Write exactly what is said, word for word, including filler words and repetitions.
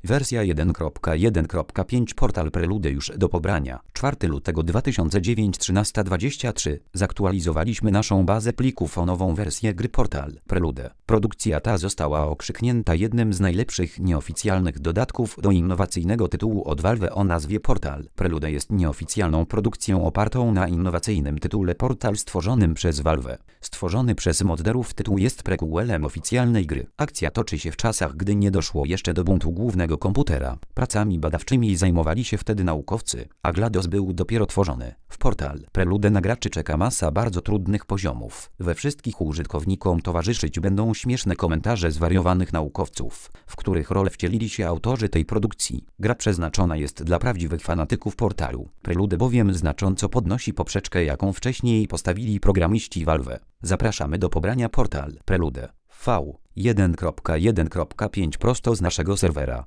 Wersja jeden kropka jeden kropka pięć Portal Prelude już do pobrania. czwartego lutego dwa tysiące dziewiątego trzynaście dwadzieścia trzy. Zaktualizowaliśmy naszą bazę plików o nową wersję gry Portal Prelude. Produkcja ta została okrzyknięta jednym z najlepszych nieoficjalnych dodatków do innowacyjnego tytułu od Valve o nazwie Portal. Prelude jest nieoficjalną produkcją opartą na innowacyjnym tytule Portal stworzonym przez Valve. Stworzony przez modderów tytuł jest prequelem oficjalnej gry. Akcja toczy się w czasach, gdy nie doszło jeszcze do buntu głównego komputera. Pracami badawczymi zajmowali się wtedy naukowcy, a GLaDOS był dopiero tworzony. W Portal Prelude na graczy czeka masa bardzo trudnych poziomów. We wszystkich użytkownikom towarzyszyć będą śmieszne komentarze zwariowanych naukowców, w których rolę wcielili się autorzy tej produkcji. Gra przeznaczona jest dla prawdziwych fanatyków Portalu. Prelude bowiem znacząco podnosi poprzeczkę, jaką wcześniej postawili programiści Valve. Zapraszamy do pobrania Portal Prelude V jeden kropka jeden kropka pięć prosto z naszego serwera.